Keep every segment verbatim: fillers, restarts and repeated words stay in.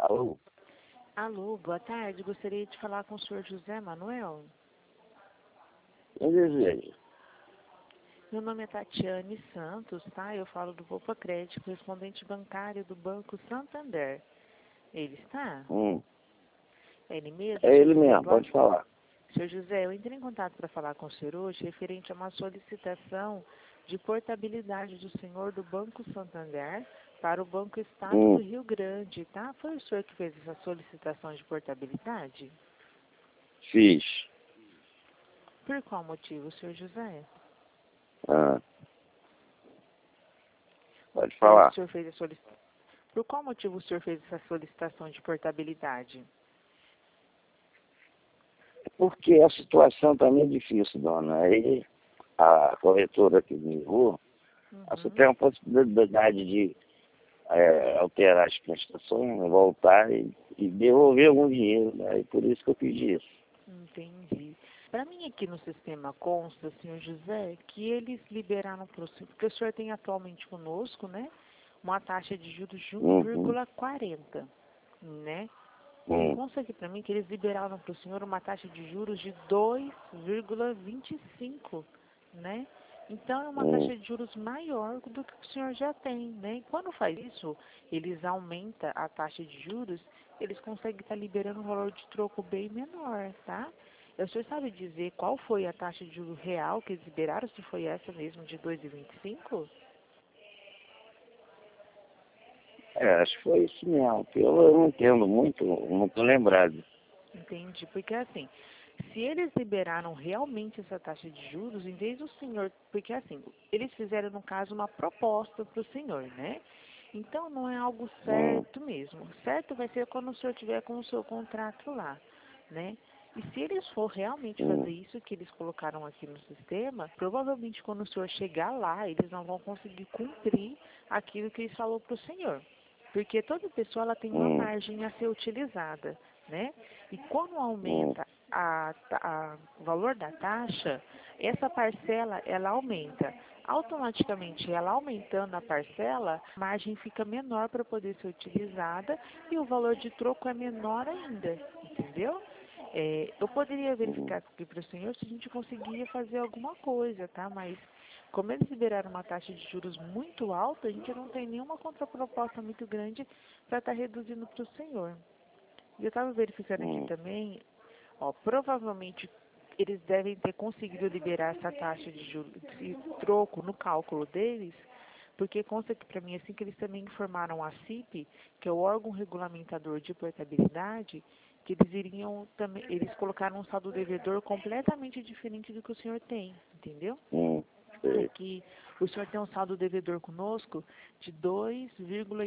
Alô? Alô, boa tarde. Gostaria de falar com o senhor José Manuel. Eu desejo. Meu nome é Tatiane Santos, tá? Eu falo do Poupa Crédito, correspondente bancário do Banco Santander. Ele está? Hum. É ele mesmo? É senhor ele José? mesmo, Boa- pode falar. senhor José, eu entrei em contato para falar com o senhor hoje referente a uma solicitação de portabilidade do senhor do Banco Santander para o Banco Estado Hum. do Rio Grande, tá? Foi o senhor que fez essa solicitação de portabilidade? Fiz. Por qual motivo, senhor José? Ah. Pode É, o falar. senhor fez a solicitação. Por qual motivo o senhor fez essa solicitação de portabilidade? Porque a situação está meio difícil, dona. Aí a corretora que me ligou, você Uhum, tem a possibilidade de é, alterar as prestações, né, voltar e, e devolver algum dinheiro, né? E por isso que eu pedi isso. entendi. Para mim aqui no sistema consta, senhor José, que eles liberaram para o senhor, porque o senhor tem atualmente conosco, né, uma taxa de juros de um Uhum. vírgula quarenta, né? E Hum. consta aqui para mim que eles liberaram para o senhor uma taxa de juros de dois vírgula vinte e cinco, né? Então é uma Hum. taxa de juros maior do que o senhor já tem, né? E quando faz isso, eles aumentam a taxa de juros, eles conseguem estar liberando um valor de troco bem menor, tá? E o senhor sabe dizer qual foi a taxa de juros real que eles liberaram, se foi essa mesmo de dois vírgula vinte e cinco? É, acho que foi isso mesmo. que Eu, eu não entendo muito, não estou lembrado. Entendi, porque assim, se eles liberaram realmente essa taxa de juros, em vez do senhor, porque assim, eles fizeram no caso uma proposta para o senhor, né? Então não é algo Hum. certo mesmo. Certo vai ser quando o senhor tiver com o seu contrato lá, né? E se eles for realmente Hum. fazer isso que eles colocaram aqui no sistema, provavelmente quando o senhor chegar lá, eles não vão conseguir cumprir aquilo que eles falou para o senhor. Porque toda pessoa ela tem uma Hum. margem a ser utilizada, né? E quando Hum. aumenta a, ta- a- o valor da taxa, essa parcela ela aumenta. Automaticamente, ela aumentando a parcela, a margem fica menor para poder ser utilizada e o valor de troco é menor ainda, entendeu? É, eu poderia Hum. verificar aqui para o senhor se a gente conseguiria fazer alguma coisa, tá? Mas como eles liberaram uma taxa de juros muito alta, a gente não tem nenhuma contraproposta muito grande para estar reduzindo para o senhor. E eu estava verificando aqui Hum. também, ó, provavelmente eles devem ter conseguido liberar essa taxa de juros, esse troco no cálculo deles, porque consta aqui para mim assim que eles também informaram a C I P, que é o órgão regulamentador de portabilidade, que eles iriam também, eles colocaram um saldo devedor completamente diferente do que o senhor tem, entendeu? Hum. Sei. Aqui o senhor tem um saldo devedor conosco de dois vírgula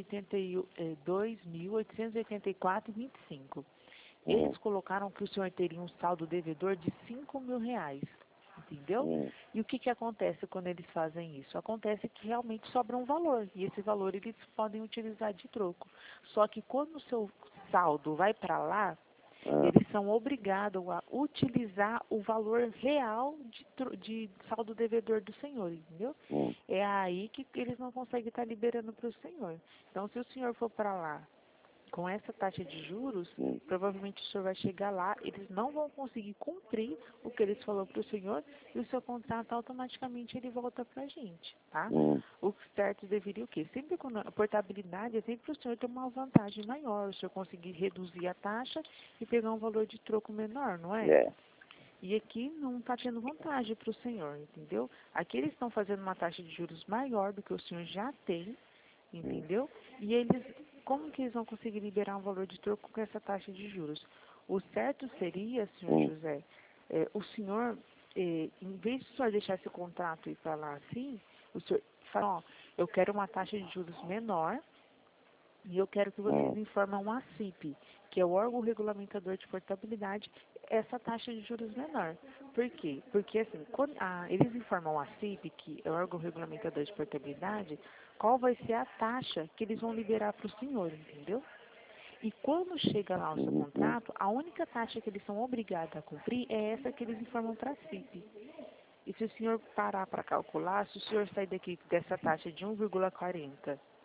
mil oitocentos e oitenta e quatro vírgula vinte e cinco. Hum. Eles colocaram que o senhor teria um saldo devedor de cinco mil reais, entendeu? Hum. E o que, que acontece quando eles fazem isso? Acontece que realmente sobra um valor, e esse valor eles podem utilizar de troco. Só que quando o seu saldo vai para lá, Ah. eles são obrigados a utilizar o valor real de, tro- de saldo devedor do senhor, entendeu? Hum. É aí que eles não conseguem estar liberando para o senhor. Então, se o senhor for para lá com essa taxa de juros, Hum. provavelmente o senhor vai chegar lá, eles não vão conseguir cumprir o que eles falaram para o senhor e o seu contrato automaticamente ele volta para a gente, tá? Hum. O certo deveria o quê? Sempre quando a portabilidade é sempre o senhor ter uma vantagem maior, o senhor conseguir reduzir a taxa e pegar um valor de troco menor, não é? É. E aqui não está tendo vantagem para o senhor, entendeu? Aqui eles estão fazendo uma taxa de juros maior do que o senhor já tem, Hum. entendeu? E eles, como que eles vão conseguir liberar um valor de troco com essa taxa de juros? O certo seria, senhor Hum. José, eh, o senhor, eh, em vez de o senhor deixar esse contrato e para lá assim, o senhor fala, ó, eu quero uma taxa de juros menor e eu quero que vocês Hum. informam a C I P, que é o órgão regulamentador de portabilidade, essa taxa de juros menor. Por quê? Porque assim, quando a- eles informam a C I P, que é o órgão regulamentador de portabilidade, qual vai ser a taxa que eles vão liberar para o senhor, entendeu? E quando chega lá o seu Hum. Hum. contrato, a única taxa que eles são obrigados a cumprir é essa que eles informam para a C I P. E se o senhor parar para calcular, se o senhor sair daqui dessa taxa de um vírgula quarenta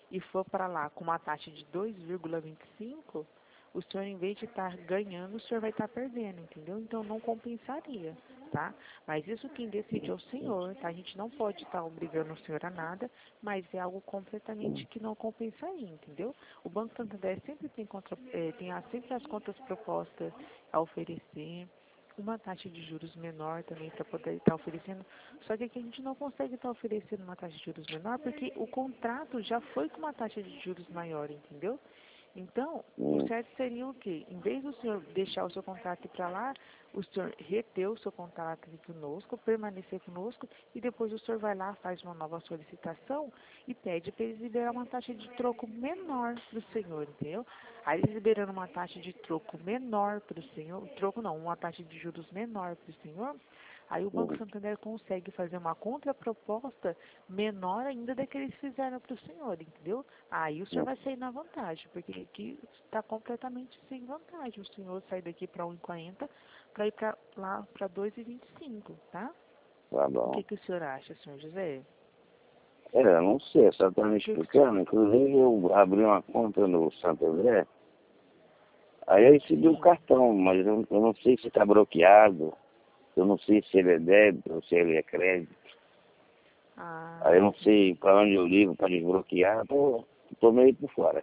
e for para lá com uma taxa de dois vírgula vinte e cinco, o senhor, em vez de estar ganhando, o senhor vai estar perdendo, entendeu? Então, não compensaria, tá? Mas isso quem decide é o senhor, tá? A gente não pode estar obrigando o senhor a nada, mas é algo completamente que não compensaria, entendeu? O Banco Santander sempre tem, contra, eh, tem a- sempre as contas propostas a oferecer, uma taxa de juros menor também para poder estar oferecendo. Só que aqui a gente não consegue estar oferecendo uma taxa de juros menor porque o contrato já foi com uma taxa de juros maior, entendeu? Então, o Hum. certo seria o quê? Em vez do senhor deixar o seu contrato ir para lá, o senhor reter o seu contrato aqui conosco, permanecer conosco, e depois o senhor vai lá, faz uma nova solicitação e pede para eles liberar uma taxa de troco menor para o senhor, entendeu? Aí eles liberando uma taxa de troco menor para o senhor, troco não, uma taxa de juros menor para o senhor, aí o Banco Hum. Santander consegue fazer uma contraproposta menor ainda da que eles fizeram para o senhor, entendeu? Aí o senhor vai sair na vantagem, porque aqui está completamente sem vantagem o senhor sair daqui para um e quarenta para ir pra, lá para dois e vinte e cinco, tá? Tá O que, bom. que o senhor acha, senhor José? É, eu não sei, só tá me O que que o senhor... explicando. Inclusive, eu abri uma conta no Santo André, aí eu recebi o Sim. cartão, mas eu, eu não sei se está bloqueado, eu não sei se ele é débito ou se ele é crédito. Aí Ah, eu não sei entendi. para onde eu ligo para desbloquear, tô, tô meio por fora.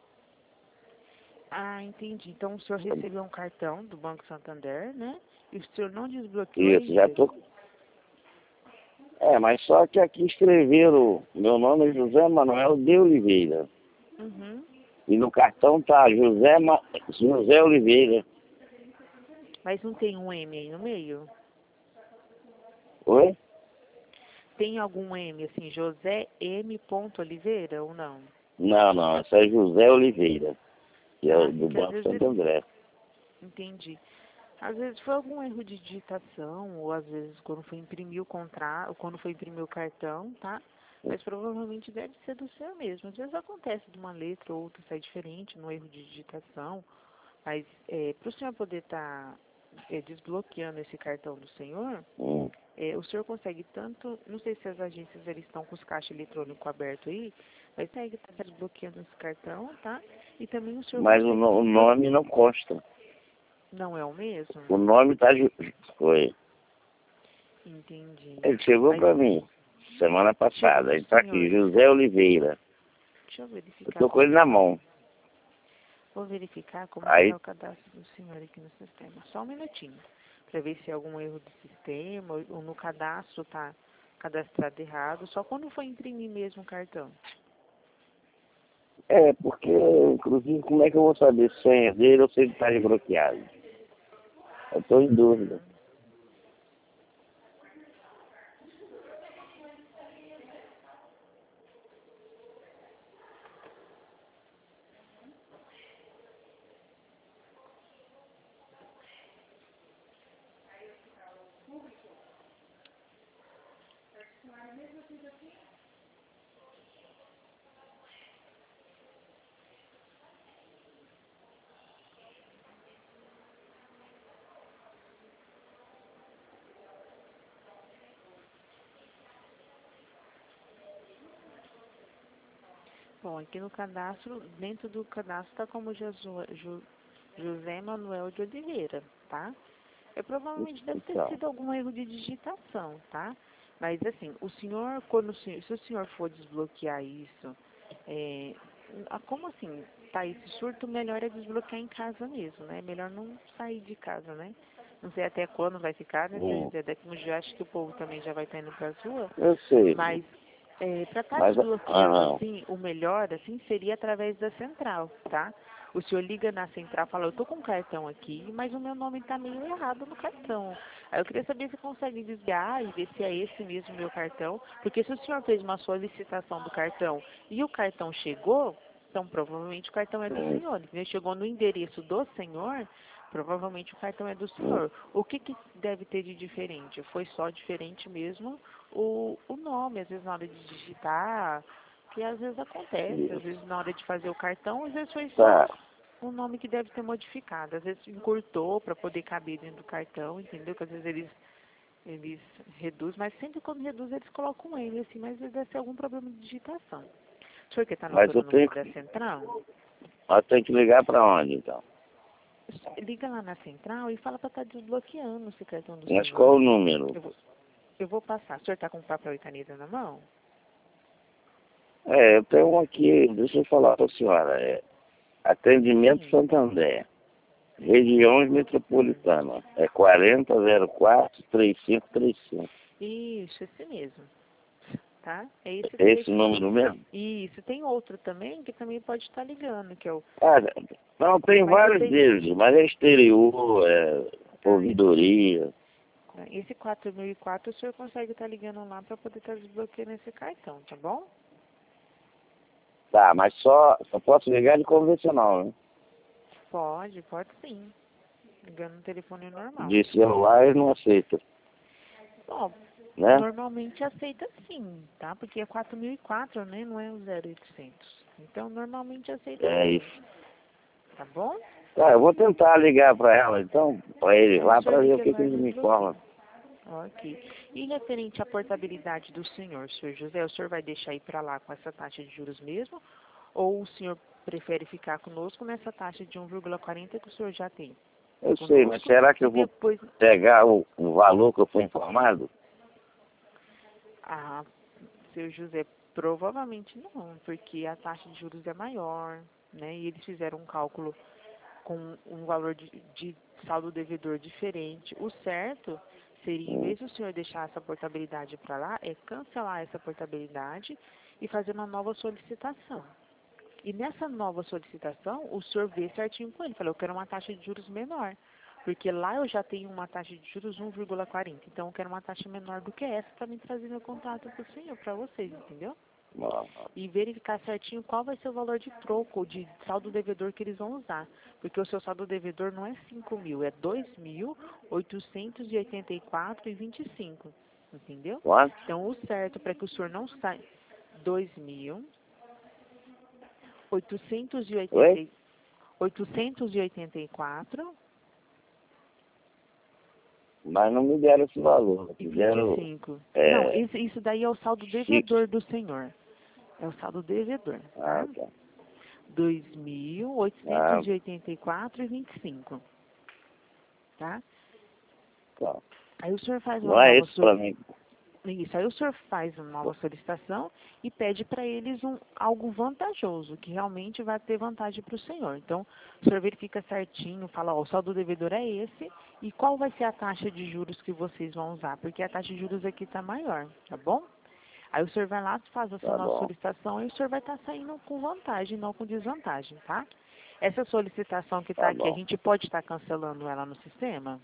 Ah, entendi. Então o senhor recebeu um cartão do Banco Santander, né? E o senhor não desbloqueou Isso, já ainda? tô. É, mas só que aqui escreveram, meu nome é José Manuel de Oliveira. Uhum. E no cartão tá José, Ma... José Oliveira. Mas não tem um M aí no meio? Oi? Tem algum M, assim, José M. Oliveira ou não? Não, não, esse é José Oliveira, que é Ah, o sim, do que às Banco vezes Santo ele... André. Entendi. Às vezes foi algum erro de digitação, ou às vezes quando foi imprimir o contrato, ou quando foi imprimir o cartão, tá? Mas provavelmente deve ser do senhor mesmo. Às vezes acontece de uma letra ou outra sair diferente no erro de digitação, mas é, para o senhor poder estar desbloqueando esse cartão do senhor, Hum. é, o senhor consegue tanto, não sei se as agências eles estão com os caixas eletrônicos abertos aí, mas consegue estar desbloqueando esse cartão, tá? E também o senhor Mas o, consegue no- o desbloquear. nome não consta. Não é o mesmo? O nome tá... Ju- Foi. Entendi. Ele chegou Mas para mim semana chegou passada. pro Ele tá aqui, senhor. José Oliveira. Deixa eu Eu verificar tô com como ele na que... mão. Vou verificar como que Aí, tá o cadastro do senhor aqui no sistema. Só um minutinho. Para ver se é algum erro do sistema ou ou no cadastro tá cadastrado errado. Só quando for imprimir mesmo o cartão. é, porque, inclusive, como é que eu vou saber se é dele ou se ele tá desbloqueado? Eu tô em dúvida. Uhum. Bom, aqui no cadastro, dentro do cadastro está como Jesu- Ju- José Manuel de Oliveira, tá? É, provavelmente deve ter Então, sido algum erro de digitação, tá? Mas assim, o senhor, quando o senhor, se o senhor for desbloquear isso, é, ah, como assim, tá esse surto, melhor é desbloquear em casa mesmo, né? Melhor não sair de casa, né? Não sei até quando vai ficar, né? hum, Se daqui uns dias acho que o povo também já vai estar indo para as ruas, eu sei. mas é, para estar Mas, ah, desbloqueando não. assim, o melhor assim seria através da central, tá? O senhor liga na central e fala, eu tô com um cartão aqui, mas o meu nome está meio errado no cartão. Aí eu queria saber se consegue desviar e ver se é esse mesmo meu cartão, porque se o senhor fez uma solicitação do cartão e o cartão chegou, então provavelmente o cartão é do Hum, senhor. Ele chegou no endereço do senhor, provavelmente o cartão é do hum, senhor. O que, que deve ter de diferente? Foi só diferente mesmo o, o nome, às vezes na hora de digitar, que às vezes acontece, às vezes isso. na hora de fazer o cartão, às vezes foi só Tá. um nome que deve ter modificado. Às vezes encurtou para poder caber dentro do cartão, entendeu? Que às vezes eles, eles reduzem, mas sempre quando reduz eles colocam um N, assim, mas deve ser algum problema de digitação. O senhor que está Mas eu anotando o tenho número da central? Eu tenho que ligar para onde, então? Liga lá na central e fala para estar desbloqueando esse cartão do Mas qual o senhor. número? Eu vou, eu vou passar. O senhor está com papel e caneta na mão? É, eu tenho um aqui, deixa eu falar para a senhora. É, atendimento Sim. Santander. Regiões Metropolitanas. É quarenta zero quatro trinta e cinco trinta e cinco. Isso, esse mesmo. Tá? É esse É esse o telefone. número mesmo? Isso. Tem outro também que também pode estar ligando, que é o... Ah, não, tem Mas eu vários tenho... deles, mas é exterior, é Tá, ouvidoria. esse, esse quatro mil e quatro o senhor consegue estar ligando lá para poder estar desbloqueando esse cartão, tá bom? Tá, mas só, só posso ligar de convencional, né? Pode, pode sim. Ligando no telefone normal. De celular ele não aceita, Bom, né? normalmente aceita sim, tá? Porque é quatro mil e quatro, né? Não é o zero oitocentos. Então, normalmente aceita É sim. isso. Tá bom? Tá, eu vou tentar ligar para ela, então, para ele Aí o lá, senhor para ver o liga que, que lá e eles me desbloqueia. informam. Ok. E referente à portabilidade do senhor, senhor José, o senhor vai deixar ir para lá com essa taxa de juros mesmo? Ou o senhor prefere ficar conosco nessa taxa de um vírgula quarenta que o senhor já tem Eu sei, mas conosco? será que E eu vou depois... pegar o, o valor que eu fui informado? Ah, seu José, provavelmente não, porque a taxa de juros é maior, né? E eles fizeram um cálculo com um valor de, de saldo devedor diferente. O certo seria, em Hum, vez do senhor deixar essa portabilidade para lá, é cancelar essa portabilidade e fazer uma nova solicitação. E nessa nova solicitação, o senhor vê certinho com ele. Fala, eu quero uma taxa de juros menor. Porque lá eu já tenho uma taxa de juros um vírgula quarenta. Então eu quero uma taxa menor do que essa para me trazer meu contato para o senhor, para vocês, entendeu? ó, E verificar certinho qual vai ser o valor de troco, de saldo devedor que eles vão usar. Porque o seu saldo devedor não é cinco mil, é dois mil oitocentos e oitenta e quatro reais e vinte e cinco. Entendeu? quanto? Então o certo para que o senhor não saia dois mil oitocentos e oitenta, Oi? oitocentos e oitenta e quatro Mas não me deram esse valor, e me vinte e deram cinco. Não, é, esse, isso daí é o saldo fixo. devedor do senhor. É o saldo devedor, Ah, tá? tá. dois mil Ah, oitocentos e oitenta e quatro reais e vinte e cinco, tá? tá. Aí o senhor faz uma Não é nova isso so- para mim. isso, aí o senhor faz uma nova solicitação e pede para eles um, algo vantajoso, que realmente vai ter vantagem para o senhor. Então, o senhor verifica certinho, fala, ó, o saldo devedor é esse e qual vai ser a taxa de juros que vocês vão usar, porque a taxa de juros aqui está maior, tá bom? Aí o senhor vai lá, faz a sua Tá nova bom. solicitação e o senhor vai estar saindo com vantagem, não com desvantagem, tá? Essa solicitação que está Tá aqui, a bom. gente pode estar cancelando ela no sistema?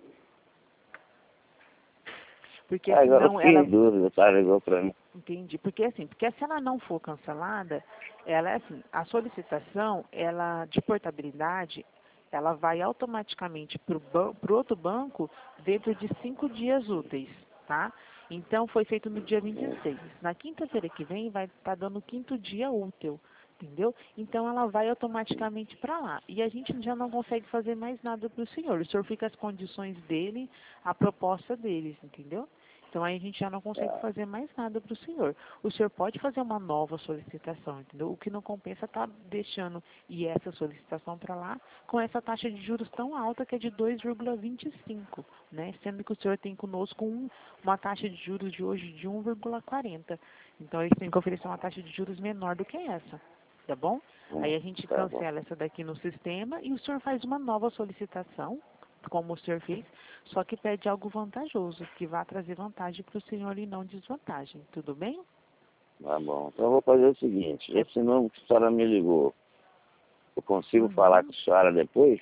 Porque Ah, agora eu senão fiquei em ela... dúvida, tá? Ligou para mim. Entendi. Porque assim, porque se ela não for cancelada, ela é assim, a solicitação, ela de portabilidade, ela vai automaticamente para o outro banco dentro de cinco dias úteis, tá? Então foi feito no dia vinte e seis. Na quinta-feira que vem vai estar dando o quinto dia útil, entendeu? Então ela vai automaticamente para lá. E a gente já não consegue fazer mais nada para o senhor. O senhor fica as condições dele, a proposta deles, entendeu? Então aí a gente já não consegue Tá, fazer mais nada para o senhor. O senhor pode fazer uma nova solicitação, entendeu? O que não compensa está deixando ir essa solicitação para lá com essa taxa de juros tão alta que é de dois vírgula vinte e cinco, né? Sendo que o senhor tem conosco um, uma taxa de juros de hoje de um vírgula quarenta. Então eles têm que oferecer uma taxa de juros menor do que essa, tá bom? hum, Aí a gente tá bom. cancela essa daqui no sistema e o senhor faz uma nova solicitação, como o senhor fez, só que pede algo vantajoso, que vai trazer vantagem para o senhor e não desvantagem. Tudo bem? Tá bom. Então eu vou fazer o seguinte, É, esse número que a senhora me ligou, eu consigo falar com uhum. a senhora depois?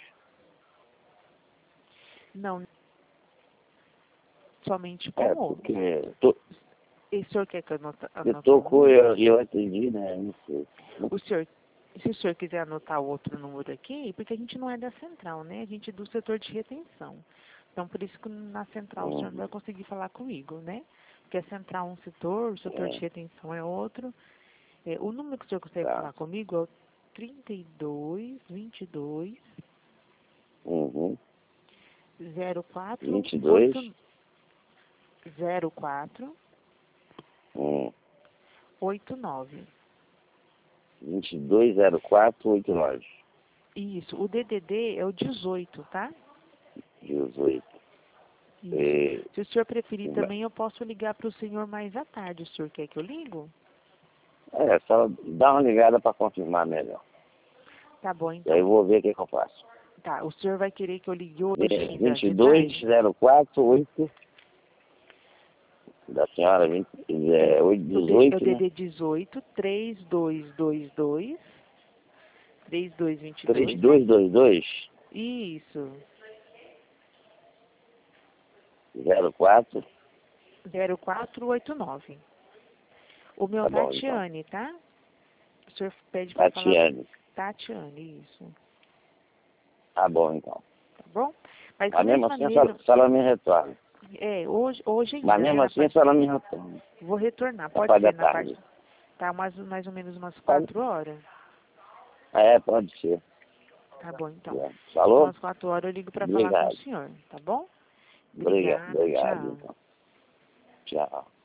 Não, somente com É, o. porque to, E o senhor quer que eu anota, você anote o tocou e número? eu, e eu atendi, né? Não sei. O senhor, se o senhor quiser anotar o outro número aqui, porque a gente não é da central, né? A gente é do setor de retenção. Então, por isso que na central o senhor não Uhum. vai conseguir falar comigo, né? Porque a central é um setor, o setor de É, retenção é outro. É, o número que o senhor consegue tá. falar comigo é o trinta e dois, vinte e dois, Uhum. zero quatro vinte e dois. oito zero quatro Hum. oito nove. vinte e dois zero quatro oitenta e nove. Isso, o D D D é o dezoito, tá? dezoito. Isso. E... Se o senhor preferir também, eu posso ligar para o senhor mais à tarde. O senhor quer que eu ligo? É, só dá uma ligada para confirmar melhor. Tá bom, E então. aí eu vou ver o que, que eu faço. Tá, o senhor vai querer que eu ligue hoje? É, ainda vinte e de dois tarde? zero quatro oito da senhora, vinte, é, oito, O D- dezoito, é o né? D D dezoito, três dois dois dois, três dois dois três dois, né? dois dois dois Isso, zero quatro. zero quatro oito nove. O meu Tá bom, então. Tatiane, tá? O senhor pede para falar... Tatiane. Tatiane, isso. Tá bom, então. Tá bom? Mas de Mas mesmo mesma assim, a maneira... senhora, a senhora me retorna. É, hoje, hoje Mas ainda, né? mesmo Na assim, a parte... senhora me retorna. Vou retornar, Na pode parte da ser na parte... tarde. Tá mais, mais ou menos umas Pode? quatro horas? É, pode ser. Tá bom, então. É. Então, Falou? às quatro horas eu ligo para falar com o Obrigado. senhor, tá bom? Obrigado, Obrigada, obrigado, tchau. então. Tchau.